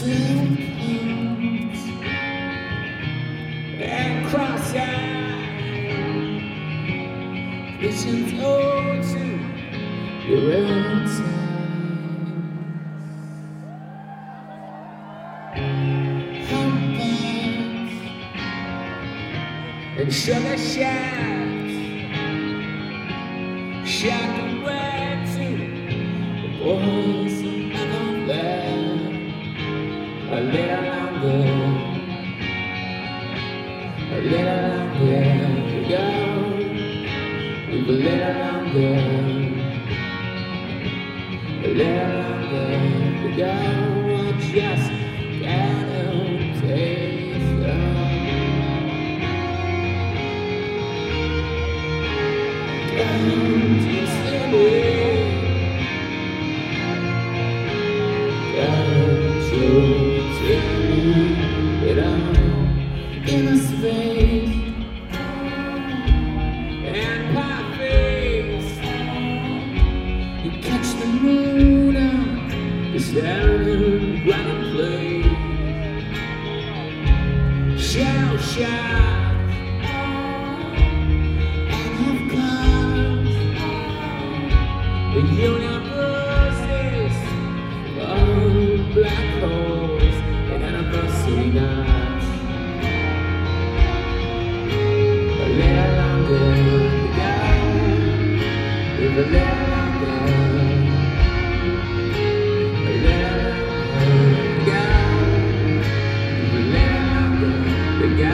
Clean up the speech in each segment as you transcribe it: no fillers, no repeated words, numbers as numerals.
Flames and cross-eyed visions owed to your own time. Humpbacks and sugar shacks shock away to the boys of land. A little longer to go. We've a little longer to go. I just gotta taste them. Come to see me. Come to it all in a space and pie face. You catch the moon out, it's down in running place. Shell shock and of course the universes of black holes and anniversary nights. A little longer to go. With a little longer to go. With a little longer to go.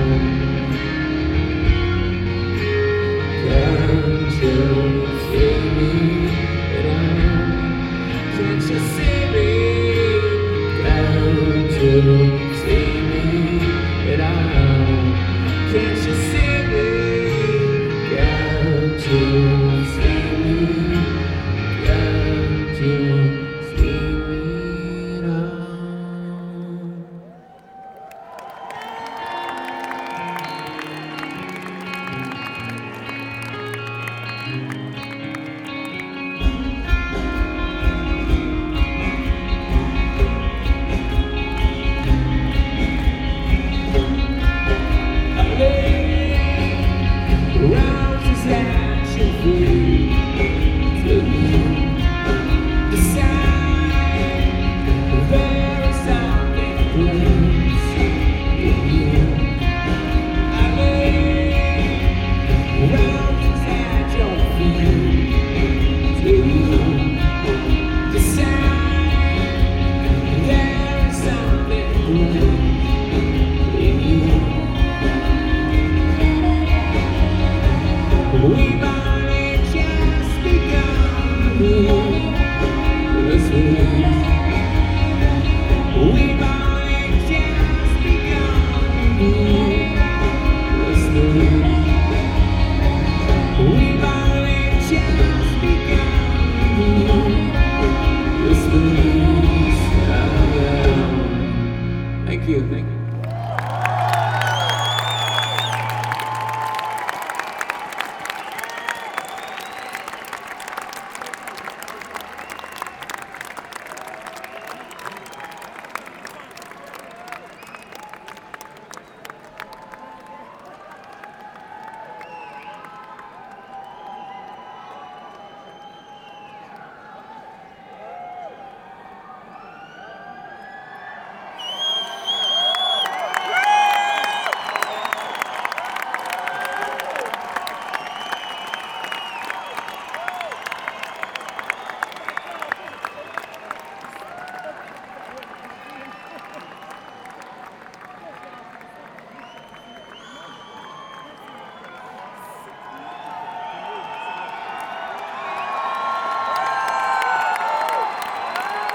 Can't you see me at all? Can't you see me? Can't you see me at all? Can't you see me? Can't you see me? Can't you